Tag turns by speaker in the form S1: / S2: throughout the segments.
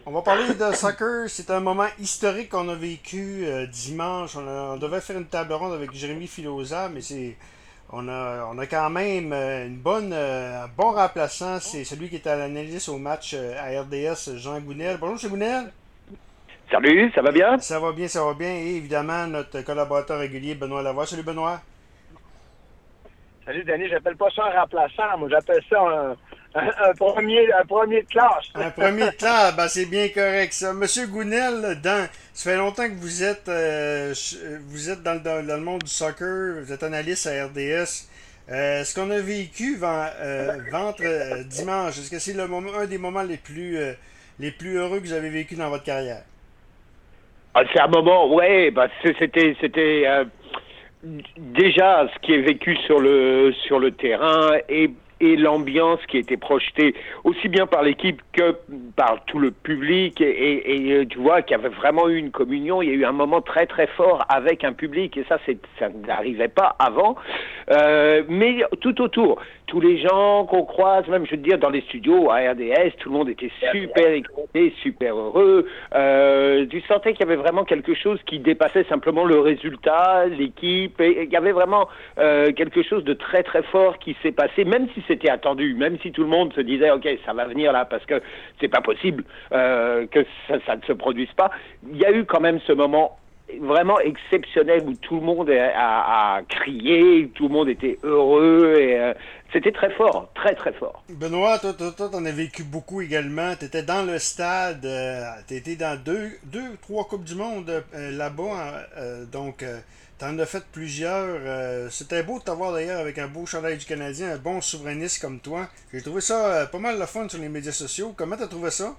S1: On va parler de soccer. C'est un moment historique qu'on a vécu dimanche. On devait faire une table ronde avec Jérémy Filosa, mais on a quand même un bon remplaçant. C'est celui qui est à l'analyse au match à RDS, Jean Gounel. Bonjour, M. Gounel.
S2: Salut, ça va bien?
S1: Ça va bien, ça va bien. Et évidemment, notre collaborateur régulier, Benoît Lavoie. Salut, Benoît.
S3: Salut, Danny, j'appelle pas ça un remplaçant, moi j'appelle ça un premier de classe.
S1: Un premier temps, ben c'est bien correct ça. Monsieur Gounel, ça fait longtemps que vous êtes dans le monde du soccer, vous êtes analyste à RDS. Ce qu'on a vécu dimanche, est-ce que c'est un des moments les plus heureux que vous avez vécu dans votre carrière?
S2: Ah, c'est un moment, ouais, bah c'était déjà ce qui est vécu sur le terrain et l'ambiance qui était projetée aussi bien par l'équipe que par tout le public tu vois qu'il y avait vraiment eu une communion. Il y a eu un moment très très fort avec un public et ça n'arrivait pas avant. Mais tout autour, tous les gens qu'on croise, même je veux dire dans les studios à RDS, tout le monde était super excité, super heureux. Tu sentais qu'il y avait vraiment quelque chose qui dépassait simplement le résultat, l'équipe. Et il y avait vraiment quelque chose de très très fort qui s'est passé, même si c'était attendu, même si tout le monde se disait ok ça va venir là parce que c'est pas possible que ça ne se produise pas. Il y a eu quand même ce moment vraiment exceptionnel où tout le monde a crié, tout le monde était heureux et c'était très fort, très très fort.
S1: Benoît, toi, t'en as vécu beaucoup également. T'étais dans le stade, t'étais dans trois Coupes du Monde là-bas, donc t'en as fait plusieurs. C'était beau de t'avoir d'ailleurs avec un beau chandail du Canadien, un bon souverainiste comme toi. J'ai trouvé ça pas mal le fun sur les médias sociaux. Comment t'as trouvé ça?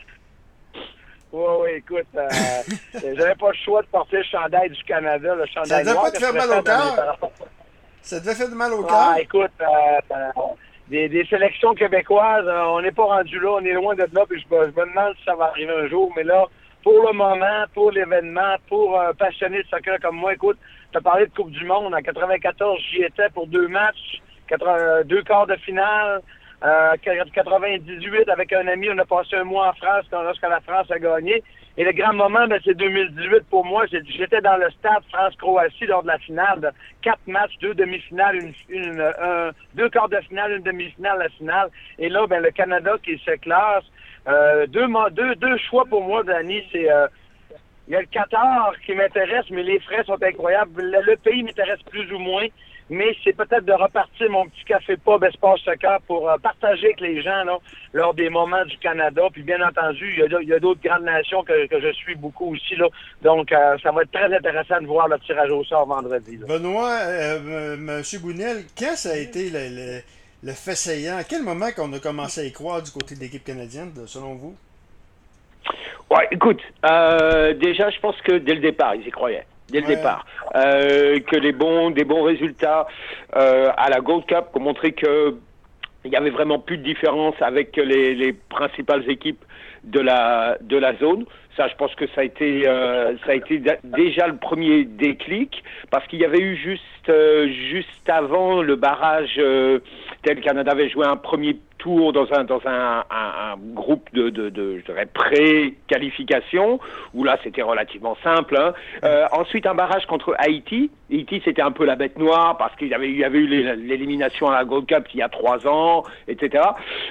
S3: Oui, écoute, j'avais pas le choix de porter le chandail du Canada, le
S1: Ça
S3: chandail
S1: devait
S3: noir
S1: pas te
S3: que je
S1: faire mal au
S3: préfère dans mes
S1: cœur?
S3: parapluies.
S1: Ça devait faire mal au
S3: Ah,
S1: cœur?
S3: écoute, des sélections québécoises, on n'est pas rendu là, on est loin de là, puis je me demande si ça va arriver un jour, mais là, pour le moment, pour l'événement, pour un passionné de soccer comme moi, écoute, tu as parlé de Coupe du Monde, en 94, j'y étais pour deux matchs, deux quarts de finale, 98, avec un ami, on a passé un mois en France lorsque la France a gagné. Et le grand moment, ben, c'est 2018 pour moi. J'étais dans le stade France-Croatie lors de la finale. De 4 matchs, deux demi-finales, deux quarts de finale, une demi-finale, la finale. Et là, ben, le Canada qui se classe. Deux choix pour moi, Dani, c'est... il y a le Qatar qui m'intéresse, mais les frais sont incroyables. Le pays m'intéresse plus ou moins. Mais c'est peut-être de repartir mon petit café pub Espace Soccer pour partager avec les gens là, lors des moments du Canada. Puis bien entendu, il y a d'autres grandes nations que je suis beaucoup aussi. Là. Donc, ça va être très intéressant de voir le tirage au sort vendredi. Là.
S1: Benoît, Monsieur Gounel, quand ça a été le fait saillant? À quel moment qu'on a commencé à y croire du côté de l'équipe canadienne, selon vous?
S2: Ouais, écoute, déjà je pense que dès le départ ils y croyaient. Dès le
S1: Ouais.
S2: départ, que des bons résultats à la Gold Cup ont montré que il y avait vraiment plus de différence avec les principales équipes de la zone. Ça, je pense que ça a été déjà le premier déclic parce qu'il y avait eu juste avant le barrage, tel Canada avait joué un premier tour dans un groupe je dirais pré-qualification où là c'était relativement simple. Hein. Ensuite un barrage contre Haïti. Haïti c'était un peu la bête noire parce qu'il y avait eu l'élimination à la Gold Cup il y a 3 ans, etc.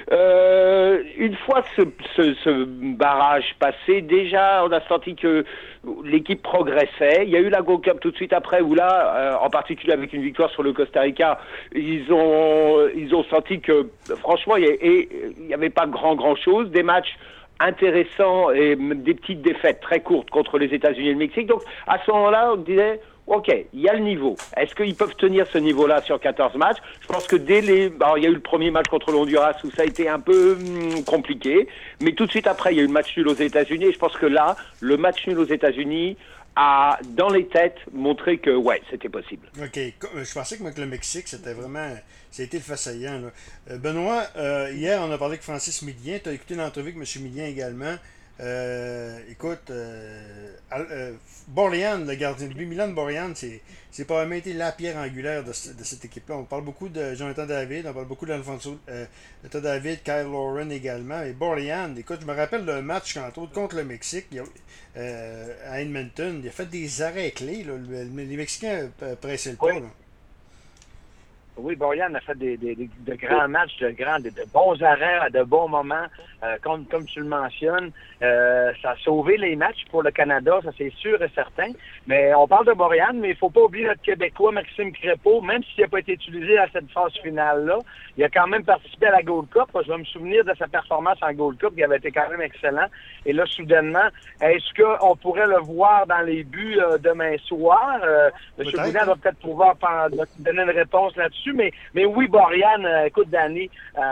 S2: Une fois ce barrage passé, déjà on a senti que l'équipe progressait. Il y a eu la Gold Cup tout de suite après où là, en particulier avec une victoire sur le Costa Rica, ils ont senti que franchement il y avait pas grand chose, des matchs intéressants et des petites défaites très courtes contre les États-Unis et le Mexique. Donc à ce moment-là, on disait ok, il y a le niveau. Est-ce qu'ils peuvent tenir ce niveau-là sur 14 matchs? Je pense que alors, il y a eu le premier match contre l'Honduras où ça a été un peu compliqué, mais tout de suite après, il y a eu le match nul aux États-Unis et je pense que là, le match nul aux États-Unis a, dans les têtes, montré que, ouais, c'était possible.
S1: OK. Je pensais que le Mexique, c'était vraiment... C'était le fait saillant, là. Benoît, hier, on a parlé avec Francis Millien. Tu as écouté l'entrevue avec M. Millien également. Écoute, Borjan, le gardien de but, Milan Borjan, c'est probablement été la pierre angulaire de cette équipe-là. On parle beaucoup de Jonathan David, on parle beaucoup d'Alfonso Jonathan David, Kyle Lauren également. Et Borjan, écoute, je me rappelle le match contre le Mexique à Edmonton. Il a fait des arrêts clés. Là. Les Mexicains pressaient le pas. Là.
S3: Oui, Borjan a fait de grands matchs, de bons arrêts, de bons moments. Comme tu le mentionnes, ça a sauvé les matchs pour le Canada, ça c'est sûr et certain. Mais on parle de Borjan, mais il faut pas oublier notre Québécois, Maxime Crépeau, même s'il n'a pas été utilisé à cette phase finale-là, il a quand même participé à la Gold Cup. Je vais me souvenir de sa performance en Gold Cup, qui avait été quand même excellent. Et là, soudainement, est-ce qu'on pourrait le voir dans les buts demain soir? M. Goulet va peut-être pouvoir donner une réponse là-dessus. Mais oui, Borjan, écoute, Danny,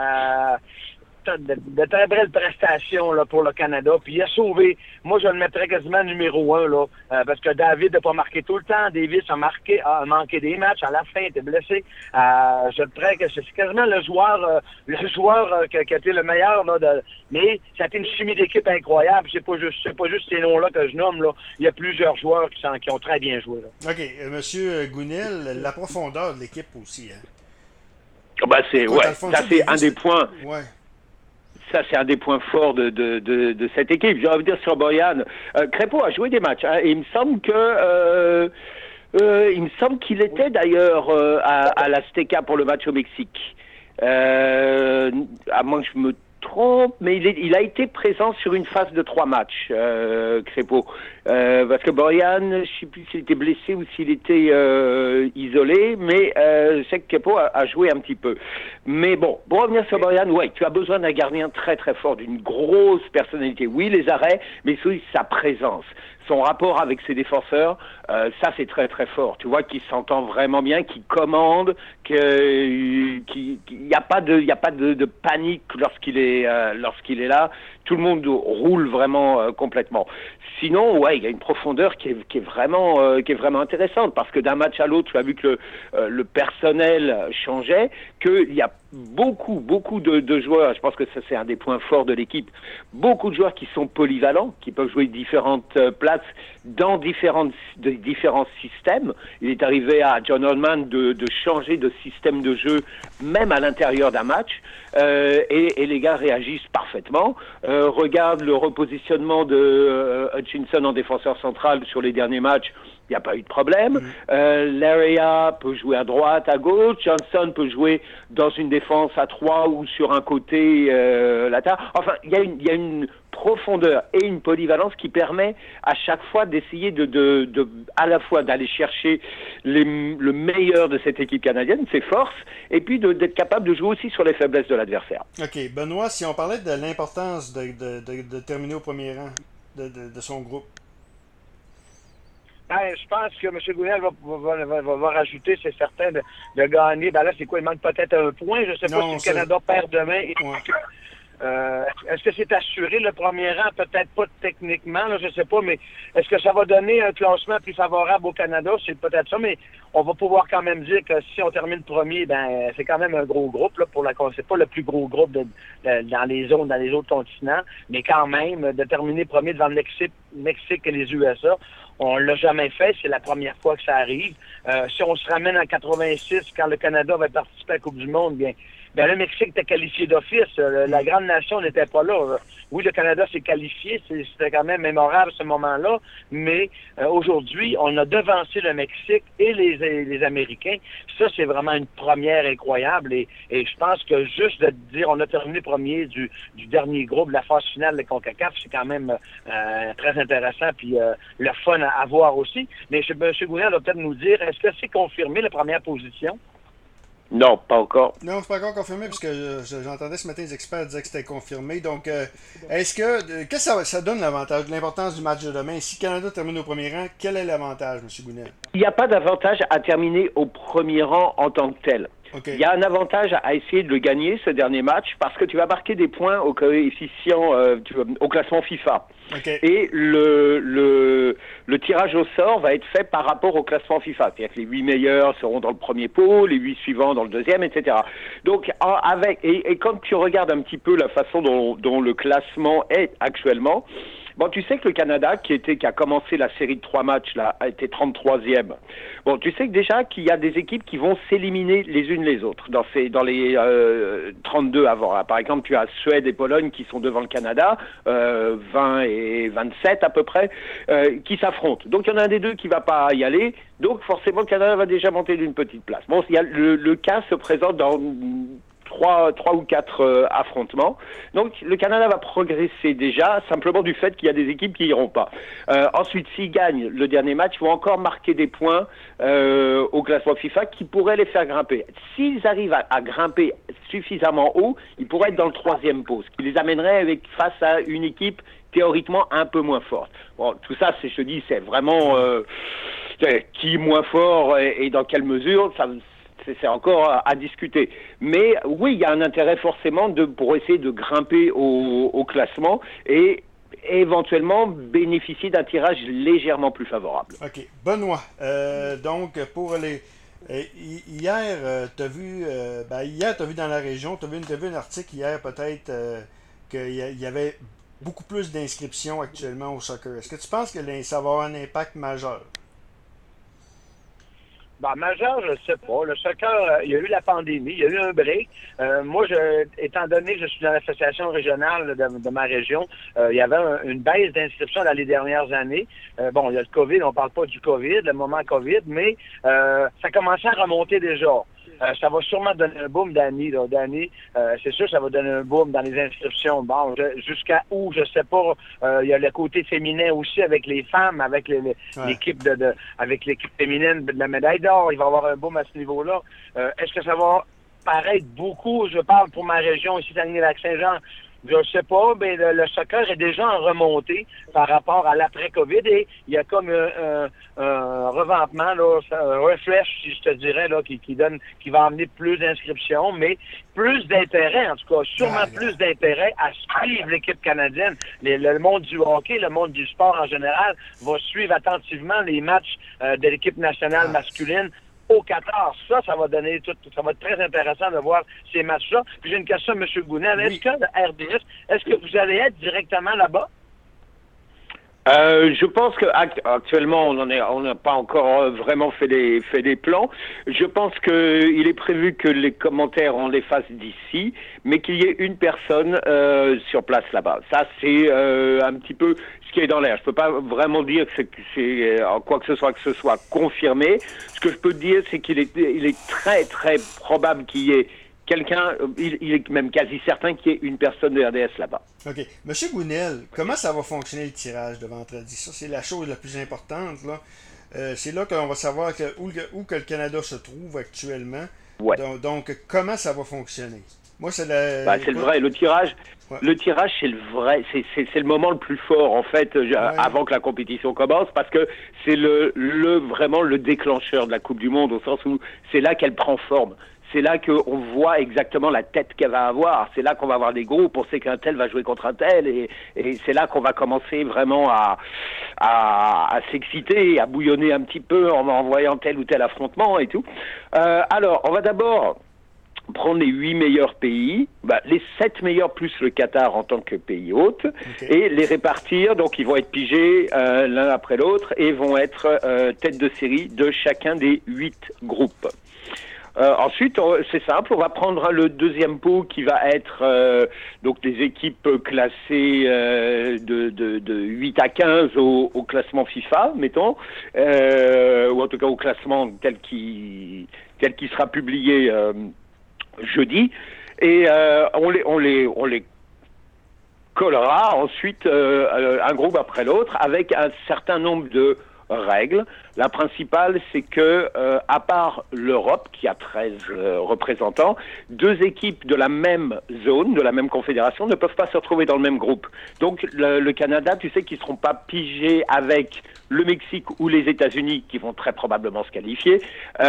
S3: de très belles prestations là, pour le Canada. Puis il a sauvé, moi je le mettrais quasiment numéro 1, là, parce que David n'a pas marqué tout le temps. Davis a manqué des matchs. À la fin, il était blessé. Je le dirais que c'est quasiment le joueur qui a été le meilleur. Là, mais ça a été une chimie d'équipe incroyable. C'est pas juste ces noms-là que je nomme. Là. Il y a plusieurs joueurs qui ont très bien joué. Là.
S1: OK. Monsieur Gounel, la profondeur de l'équipe aussi. Hein?
S2: Ça c'est un des points.
S1: Ouais.
S2: Ça, c'est un des points forts de cette équipe. J'ai envie de dire sur Borjan, Crépeau a joué des matchs. Hein, et il me semble qu'il était d'ailleurs à l'Azteca pour le match au Mexique. À moins que je me trompe, mais il a été présent sur une phase de 3 matchs, Crépeau. Parce que Borjan, je ne sais plus s'il était blessé ou s'il était isolé, mais je sais que Crépeau a joué un petit peu. Mais bon, pour revenir sur Borjan, ouais, tu as besoin d'un gardien très très fort, d'une grosse personnalité. Oui, les arrêts, mais aussi sa présence. Son rapport avec ses défenseurs, ça c'est très très fort. Tu vois qu'il s'entend vraiment bien, qu'il commande, qu'il n'y a pas de panique lorsqu'il est là. Tout le monde roule vraiment complètement. Sinon, ouais, il y a une profondeur qui est vraiment intéressante parce que d'un match à l'autre, tu as vu que le personnel changeait, qu'il y a beaucoup de joueurs. Je pense que ça c'est un des points forts de l'équipe. Beaucoup de joueurs qui sont polyvalents, qui peuvent jouer différentes places dans différents systèmes. Il est arrivé à John Oldman de changer de système de jeu même à l'intérieur d'un match et les gars réagissent parfaitement. Regarde le repositionnement de Hutchinson en défenseur central sur les derniers matchs. Il n'y a pas eu de problème. Laria peut jouer à droite, à gauche. Johnson peut jouer dans une défense à 3 ou sur un côté latéral. Enfin, il y a une profondeur et une polyvalence qui permet à chaque fois d'essayer de à la fois d'aller chercher le meilleur de cette équipe canadienne, ses forces, et puis d'être capable de jouer aussi sur les faiblesses de l'adversaire.
S1: OK. Benoît, si on parlait de l'importance de terminer au premier rang de son groupe.
S3: Je pense que M. Gounel va rajouter, c'est certain, de gagner. Ben là, c'est quoi? Il manque peut-être un point. Je ne sais pas si le Canada perd demain. Est-ce que c'est assuré le premier rang? Peut-être pas techniquement, là, je ne sais pas, mais est-ce que ça va donner un classement plus favorable au Canada? C'est peut-être ça, mais on va pouvoir quand même dire que si on termine premier, ben c'est quand même un gros groupe. Là, c'est pas le plus gros groupe dans les zones, dans les autres continents, mais quand même, de terminer premier devant le Mexique et les USA, on l'a jamais fait, c'est la première fois que ça arrive. Si on se ramène en 86, quand le Canada avait participé à la Coupe du Monde, bien le Mexique était qualifié d'office. La grande nation n'était pas là. Oui, le Canada s'est qualifié. C'était quand même mémorable ce moment-là. Mais aujourd'hui, on a devancé le Mexique et les Américains. Ça, c'est vraiment une première incroyable. Et je pense que juste de dire on a terminé premier du dernier groupe de la phase finale de CONCACAF, c'est quand même très intéressant. Puis le fun à voir aussi. Mais M. Gounel va peut-être nous dire, est-ce que c'est confirmé la première position?
S2: Non, pas encore.
S1: Non, c'est pas encore confirmé, parce que j'entendais ce matin les experts dire que c'était confirmé. Donc, qu'est-ce que ça donne l'importance du match de demain? Si le Canada termine au premier rang, quel est l'avantage, M. Gounel?
S2: Il n'y a pas d'avantage à terminer au premier rang en tant que tel. Okay. Il y a un avantage à essayer de le gagner, ce dernier match, parce que tu vas marquer des points au coefficient, au classement FIFA. Okay. Et le tirage au sort va être fait par rapport au classement FIFA. C'est-à-dire que les 8 meilleurs seront dans le premier pot, les 8 suivants dans le deuxième, etc. Donc, quand tu regardes un petit peu la façon dont le classement est actuellement, Bon, tu sais que le Canada, qui a commencé la série de 3 matchs, là, a été 33e. Bon, tu sais que déjà qu'il y a des équipes qui vont s'éliminer les unes les autres dans les 32 avant. Là. Par exemple, tu as Suède et Pologne qui sont devant le Canada, 20 et 27 à peu près, qui s'affrontent. Donc, il y en a un des deux qui va pas y aller. Donc, forcément, le Canada va déjà monter d'une petite place. Bon, il y a le cas se présente dans trois ou quatre affrontements. Donc le Canada va progresser déjà, simplement du fait qu'il y a des équipes qui iront pas. Ensuite, s'ils gagnent le dernier match, ils vont encore marquer des points au classement FIFA qui pourraient les faire grimper. S'ils arrivent à grimper suffisamment haut, ils pourraient être dans le 3e pot, ce qui les amènerait face à une équipe théoriquement un peu moins forte. Bon, tout ça, je te dis, c'est vraiment qui est moins fort et dans quelle mesure, c'est encore à discuter. Mais oui, il y a un intérêt forcément pour essayer de grimper au classement et éventuellement bénéficier d'un tirage légèrement plus favorable.
S1: OK. Benoît, donc pour les... hier, tu as vu dans la région, tu as vu un article hier peut-être qu'il y avait beaucoup plus d'inscriptions actuellement au soccer. Est-ce que tu penses que ça va avoir un impact majeur?
S3: Majeur, je ne sais pas. Le soccer, il y a eu la pandémie, il y a eu un break. Moi, étant donné que je suis dans l'association régionale de ma région, il y avait une baisse d'inscription dans les dernières années. Il y a le COVID, on ne parle pas du COVID, le moment COVID, mais ça commençait à remonter déjà. Ça va sûrement donner un boom d'année. C'est sûr que ça va donner un boom dans les inscriptions. Bon, jusqu'à où, je sais pas. Il y a le côté féminin aussi avec les femmes, avec l'équipe avec l'équipe féminine de la médaille d'or. Il va y avoir un boom à ce niveau-là. Est-ce que ça va paraître beaucoup? Je parle pour ma région ici, Saguenay-Lac-Saint-Jean. Je ne sais pas, mais le soccer est déjà en remontée par rapport à l'après-COVID et il y a comme un revampement, là, un refresh, si je te dirais, là, qui va amener plus d'inscriptions, mais plus d'intérêt, en tout cas, sûrement plus d'intérêt à suivre l'équipe canadienne. Le monde du hockey, le monde du sport en général va suivre attentivement les matchs de l'équipe nationale masculine au Qatar. Ça va donner ça va être très intéressant de voir ces matchs-là. Puis j'ai une question à M. Gounel. Oui. Est-ce que le RDS, est-ce que vous allez être directement là-bas?
S2: Je pense que actuellement on n'a pas encore vraiment fait des plans. Je pense que il est prévu que les commentaires on les fasse d'ici, mais qu'il y ait une personne sur place là-bas. Ça c'est un petit peu ce qui est dans l'air. Je peux pas vraiment dire que c'est quoi que ce soit confirmé. Ce que je peux dire, c'est qu'il est très très probable qu'il y ait quelqu'un, il est même quasi certain qu'il y ait une personne de RDS là-bas.
S1: OK. Monsieur Gounel, comment ça va fonctionner le tirage de vendredi? Ça, c'est la chose la plus importante, là. C'est là qu'on va savoir où que le Canada se trouve actuellement.
S2: Ouais.
S1: Donc, comment ça va fonctionner? Moi, c'est
S2: c'est le vrai. Le tirage, c'est le vrai. C'est le moment le plus fort, en fait, avant que la compétition commence, parce que c'est vraiment le déclencheur de la Coupe du Monde, au sens où c'est là qu'elle prend forme. C'est là qu'on voit exactement la tête qu'elle va avoir. C'est là qu'on va avoir des groupes. On sait qu'un tel va jouer contre un tel. Et c'est là qu'on va commencer vraiment à s'exciter, à bouillonner un petit peu en voyant tel ou tel affrontement et tout. Alors, on va d'abord prendre les 8 meilleurs pays, les 7 meilleurs plus le Qatar en tant que pays hôte, et les répartir. Donc, ils vont être pigés l'un après l'autre et vont être tête de série de chacun des 8 groupes. Ensuite, c'est simple, on va prendre le deuxième pot qui va être donc des équipes classées de 8 à 15 au classement FIFA, mettons, ou en tout cas au classement tel qui sera publié jeudi, et on les collera ensuite un groupe après l'autre avec un certain nombre de règles. La principale, c'est que, à part l'Europe, qui a 13 représentants, 2 équipes de la même zone, de la même confédération, ne peuvent pas se retrouver dans le même groupe. Donc, le Canada, tu sais qu'ils ne seront pas pigés avec le Mexique ou les États-Unis, qui vont très probablement se qualifier.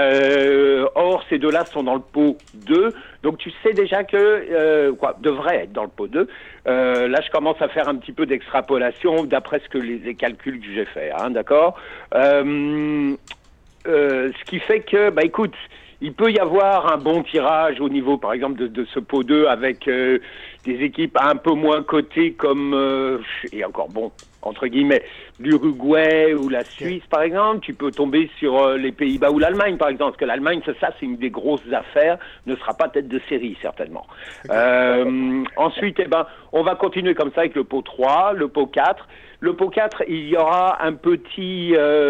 S2: Or, ces deux-là sont dans le pot 2. Donc, tu sais déjà que, devraient être dans le pot 2. Là, je commence à faire un petit peu d'extrapolation d'après les calculs que j'ai faits, hein, d'accord? Ce qui fait que, écoute, il peut y avoir un bon tirage au niveau, par exemple, de ce pot 2 avec des équipes un peu moins cotées comme, et encore bon, entre guillemets, l'Uruguay ou la Suisse, par exemple. Tu peux tomber sur les Pays-Bas ou l'Allemagne, par exemple, parce que l'Allemagne, ça c'est une des grosses affaires, ne sera pas tête de série, certainement. Ensuite, on va continuer comme ça avec le pot 3, le pot 4. Le pot 4, il y aura un petit,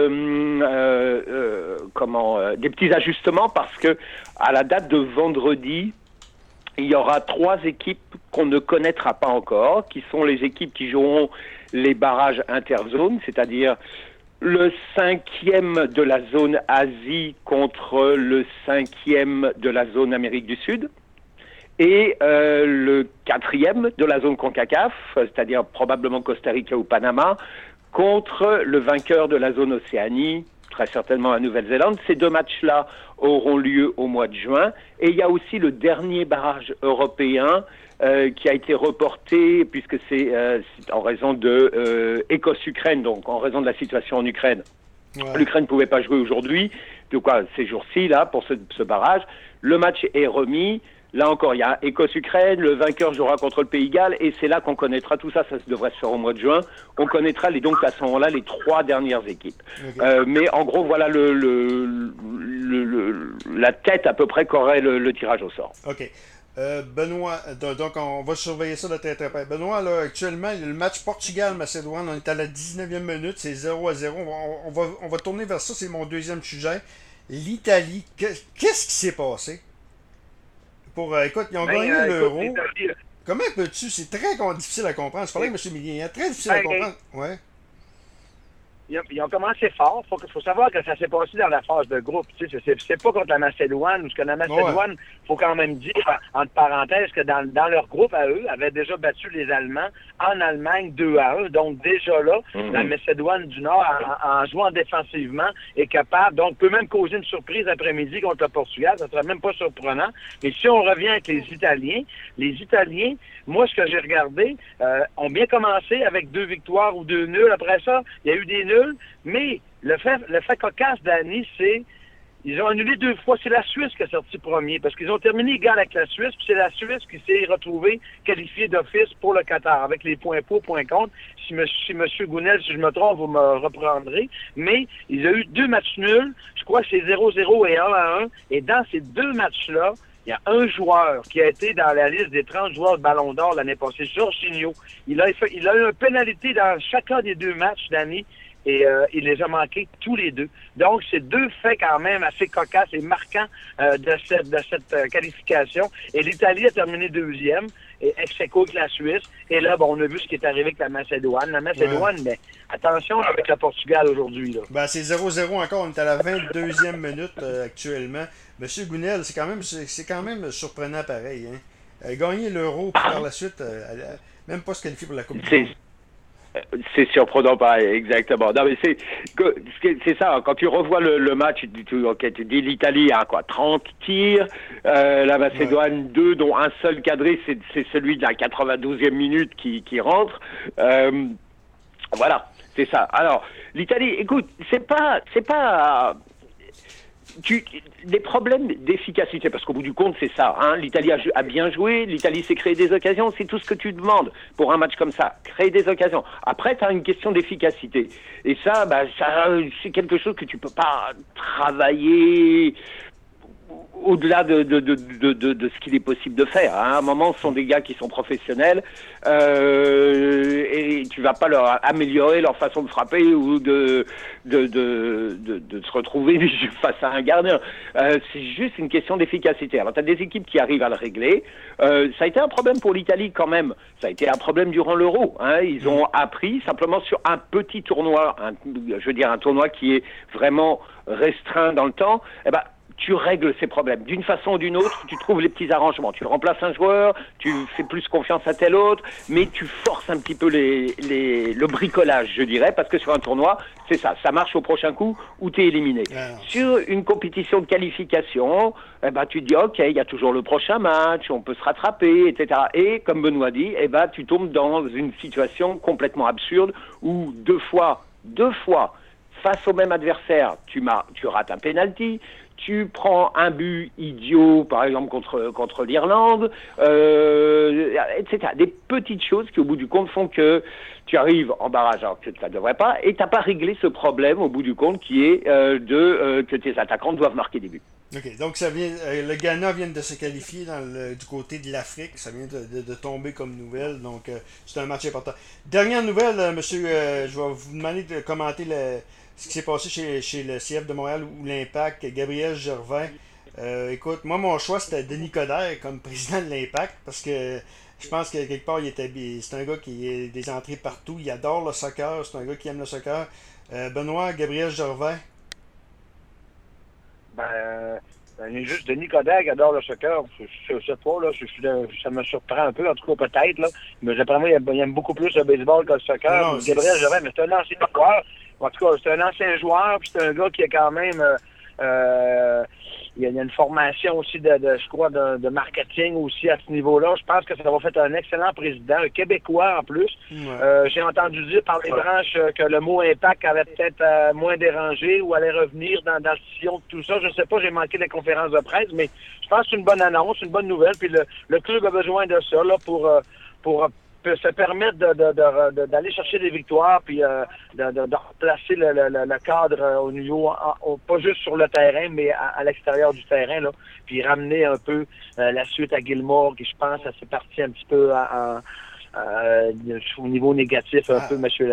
S2: des petits ajustements, parce que à la date de vendredi, il y aura 3 équipes qu'on ne connaîtra pas encore, qui sont les équipes qui joueront les barrages interzones, c'est-à-dire le 5e de la zone Asie contre le 5e de la zone Amérique du Sud, et le 4e de la zone CONCACAF, c'est-à-dire probablement Costa Rica ou Panama, contre le vainqueur de la zone Océanie, très certainement la Nouvelle-Zélande. Ces 2 matchs-là auront lieu au mois de juin. Et il y a aussi le dernier barrage européen qui a été reporté, puisque c'est en raison de Écosse-Ukraine, donc en raison de la situation en Ukraine. Ouais. L'Ukraine ne pouvait pas jouer aujourd'hui, donc ces jours-ci, là, pour ce barrage. Le match est remis. Là encore, il y a Écosse-Ukraine, le vainqueur jouera contre le Pays de Galles, et c'est là qu'on connaîtra tout ça, ça devrait se faire au mois de juin, on connaîtra donc à ce moment-là les 3 dernières équipes. Okay. Mais en gros, voilà la tête à peu près qu'aurait le tirage au sort.
S1: OK. Benoît, donc on va surveiller ça de très très près. Benoît, là, actuellement, le match Portugal-Macédoine, on est à la 19e minute, c'est 0-0. On va tourner vers ça, c'est mon deuxième sujet. L'Italie, qu'est-ce qui s'est passé? Écoute, ils ont gagné l'Euro. Comment peux-tu? C'est très difficile à comprendre. C'est pas vrai que M. Millien, très difficile à comprendre. Ouais.
S3: Ils ont commencé fort. Faut savoir que ça s'est passé dans la phase de groupe. Tu sais, c'est pas contre la Macédoine, parce que la Macédoine, faut quand même dire, entre parenthèses, que dans leur groupe à eux, avaient déjà battu les Allemands en Allemagne 2-1. Donc déjà là, la Macédoine du Nord, en jouant défensivement, est capable, donc peut même causer une surprise après-midi contre le Portugal. Ça serait même pas surprenant. Mais si on revient avec les Italiens, moi, ce que j'ai regardé, ont bien commencé avec 2 victoires ou 2 nuls. Après ça, il y a eu des nuls. Mais le fait cocasse d'Annie, c'est ils ont annulé 2 fois. C'est la Suisse qui a sorti premier, parce qu'ils ont terminé égal avec la Suisse, puis c'est la Suisse qui s'est retrouvée qualifiée d'office pour le Qatar, avec les points pour, points contre. Si M. Gounel, si je me trompe, vous me reprendrez. Mais il y a eu 2 matchs nuls. Je crois que c'est 0-0 et 1-1. Et dans ces 2 matchs-là, il y a un joueur qui a été dans la liste des 30 joueurs de Ballon d'Or l'année passée, Jorginho. Il a eu une pénalité dans chacun des 2 matchs d'année. Et il les a manqués tous les 2. Donc, c'est 2 faits quand même assez cocasses et marquants de cette qualification. Et l'Italie a terminé 2e, et ex-aequo avec la Suisse. Et là, on a vu ce qui est arrivé avec la Macédoine. La Macédoine, mais attention avec le Portugal aujourd'hui. Là.
S1: C'est 0-0 encore. On est à la 22e minute actuellement. Monsieur Gounel, c'est quand même surprenant pareil. Hein? Gagner l'Euro, puis par la suite, même pas se qualifier pour la Coupe du Monde.
S2: C'est surprenant, pareil, exactement. Non, mais c'est ça, quand tu revois le match, tu dis l'Italie a 30 tirs, la Macédoine 2, dont un seul cadré, c'est celui de la 92e minute qui rentre. Voilà, c'est ça. Alors, l'Italie, écoute, c'est pas des problèmes d'efficacité, parce qu'au bout du compte, c'est ça. Hein, l'Italie a bien joué, l'Italie s'est créé des occasions, c'est tout ce que tu demandes pour un match comme ça, créer des occasions. Après, tu as une question d'efficacité. Et ça, c'est quelque chose que tu peux pas travailler au-delà de ce qu'il est possible de faire. Hein. À un moment, ce sont des gars qui sont professionnels et tu vas pas leur améliorer leur façon de frapper ou de se retrouver face à un gardien. C'est juste une question d'efficacité. Alors, tu as des équipes qui arrivent à le régler. Ça a été un problème pour l'Italie quand même. Ça a été un problème durant l'Euro. Hein. Ils ont appris simplement sur un petit tournoi, un tournoi qui est vraiment restreint dans le temps. Tu règles ces problèmes. D'une façon ou d'une autre, tu trouves les petits arrangements. Tu remplaces un joueur, tu fais plus confiance à tel autre, mais tu forces un petit peu le bricolage, je dirais, parce que sur un tournoi, c'est ça. Ça marche au prochain coup ou tu es éliminé. Sur une compétition de qualification, tu te dis, OK, il y a toujours le prochain match, on peut se rattraper, etc. Et, comme Benoît dit, tu tombes dans une situation complètement absurde où deux fois, face au même adversaire, tu rates un penalty, tu prends un but idiot, par exemple contre l'Irlande, etc. Des petites choses qui, au bout du compte, font que tu arrives en barrage alors que ça ne devrait pas, et tu n'as pas réglé ce problème, au bout du compte, qui est que tes attaquants doivent marquer des buts.
S1: OK, donc ça vient, le Ghana vient de se qualifier du côté de l'Afrique. Ça vient de tomber comme nouvelle, donc c'est un match important. Dernière nouvelle, monsieur, je vais vous demander de commenter ce qui s'est passé chez le CF de Montréal ou l'Impact, Gabriel Gervais. Écoute, moi, mon choix, c'était Denis Coderre comme président de l'Impact, parce que je pense que quelque part, c'est un gars qui a des entrées partout. Il adore le soccer, c'est un gars qui aime le soccer. Benoît, Gabriel Gervais.
S3: Il y a juste Denis Coderre qui adore le soccer. Je sais pas, là, ça me surprend un peu, en tout cas peut-être, là. Mais d'après moi, il aime beaucoup plus le baseball que le soccer.
S1: Non,
S3: Gabriel Gervais, mais c'est un ancien joueur. En tout cas, c'est un ancien joueur, puis c'est un gars qui est quand même... il y a une formation aussi je crois, de marketing aussi à ce niveau-là. Je pense que ça va faire un excellent président, un Québécois en plus.
S1: Ouais.
S3: J'ai entendu dire par les branches que le mot impact allait peut-être moins déranger ou allait revenir dans le sillon de tout ça. Je ne sais pas, j'ai manqué la conférence de presse, mais je pense que c'est une bonne annonce, une bonne nouvelle. Puis le club a besoin de ça là, pour se permettre d'aller chercher des victoires, puis de replacer le cadre au niveau, pas juste sur le terrain, mais à l'extérieur du terrain, là, puis ramener un peu la suite à Gilmour, qui je pense, ça s'est parti un petit peu au niveau négatif, un peu, monsieur,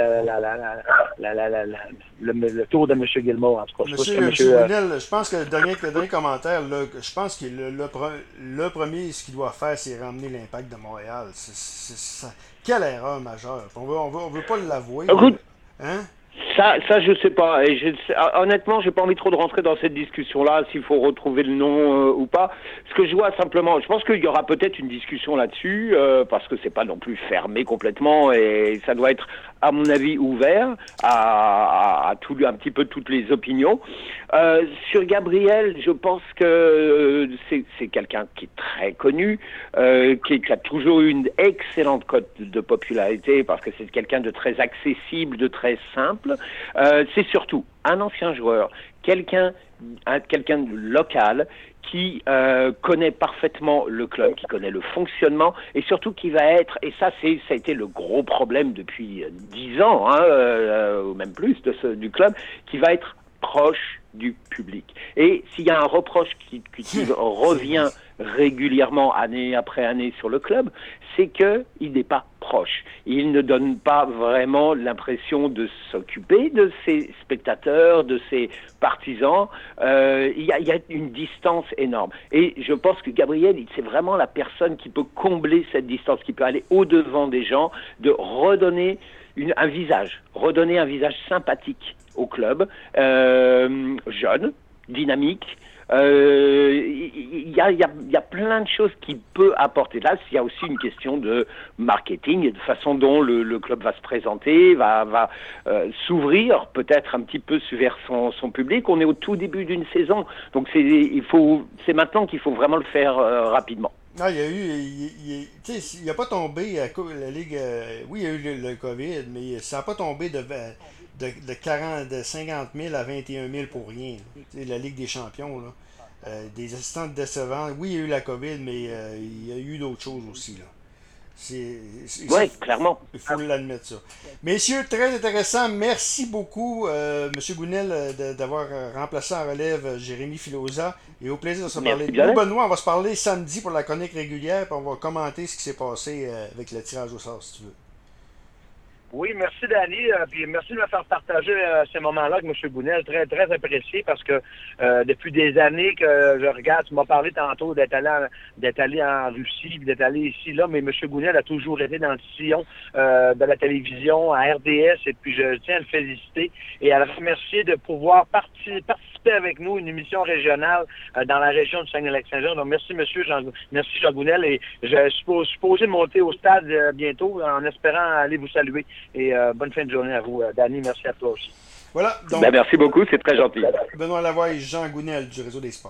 S3: le tour de M. Gilmour, en tout cas.
S1: Monsieur Brunel, je pense que le dernier commentaire, là, je pense que le premier, ce qu'il doit faire, c'est ramener l'Impact de Montréal. Quelle erreur majeure. On veut pas l'avouer. Hein?
S2: Ça, je sais pas. Honnêtement, j'ai pas envie trop de rentrer dans cette discussion-là, s'il faut retrouver le nom ou pas. Ce que je vois simplement, je pense qu'il y aura peut-être une discussion là-dessus, parce que c'est pas non plus fermé complètement, et ça doit être, à mon avis, ouvert à un petit peu toutes les opinions. Sur Gabriel, je pense que c'est quelqu'un qui est très connu, qui a toujours eu une excellente cote de popularité, parce que c'est quelqu'un de très accessible, de très simple. C'est surtout un ancien joueur, quelqu'un de local qui connaît parfaitement le club, qui connaît le fonctionnement, et surtout qui va être, et ça a été le gros problème depuis 10 ans, ou même plus du club, qui va être proche du public. Et s'il y a un reproche qui revient régulièrement, année après année, sur le club, c'est qu'il n'est pas proche. Il ne donne pas vraiment l'impression de s'occuper de ses spectateurs, de ses partisans. Il y a une distance énorme. Et je pense que Gabriel, c'est vraiment la personne qui peut combler cette distance, qui peut aller au-devant des gens, de redonner un visage sympathique au club, jeune, dynamique. Il y a plein de choses qu'il peut apporter. Là, il y a aussi une question de marketing et de façon dont le club va se présenter, va s'ouvrir peut-être un petit peu vers son public. On est au tout début d'une saison, donc c'est maintenant qu'il faut vraiment le faire rapidement.
S1: Ah, il n'a pas tombé à la Ligue. Oui, il y a eu le COVID, mais ça n'a pas tombé de 50 000 à 21 000 pour rien. La Ligue des champions, là. Des assistants décevants. Oui, il y a eu la COVID, mais il y a eu d'autres choses aussi, là.
S2: Oui, clairement.
S1: Il faut l'admettre, ça. Messieurs, très intéressant. Merci beaucoup, M. Gounel, d'avoir remplacé en relève Jérémy Filosa. Et au plaisir de se parler. Nous, Benoît, on va se parler samedi pour la chronique régulière, puis on va commenter ce qui s'est passé avec le tirage au sort, si tu veux.
S3: Oui, merci Danny, puis merci de me faire partager ces moments-là avec M. Gounel, très, très apprécié, parce que depuis des années que je regarde, tu m'as parlé tantôt d'être allé en Russie, puis d'être allé ici, là, mais M. Gounel a toujours été dans le sillon de la télévision, à RDS, et puis je tiens à le féliciter et à le remercier de pouvoir participer avec nous une émission régionale dans la région du Saguenay-Lac-Saint-Jean. Donc, merci Jean Gounel, et je suis supposé monter au stade bientôt en espérant aller vous saluer. Et bonne fin de journée à vous, Danny. Merci à toi aussi.
S1: Voilà. Donc,
S2: merci beaucoup, c'est très gentil.
S1: Benoît Lavoie et Jean Gounel du Réseau des sports.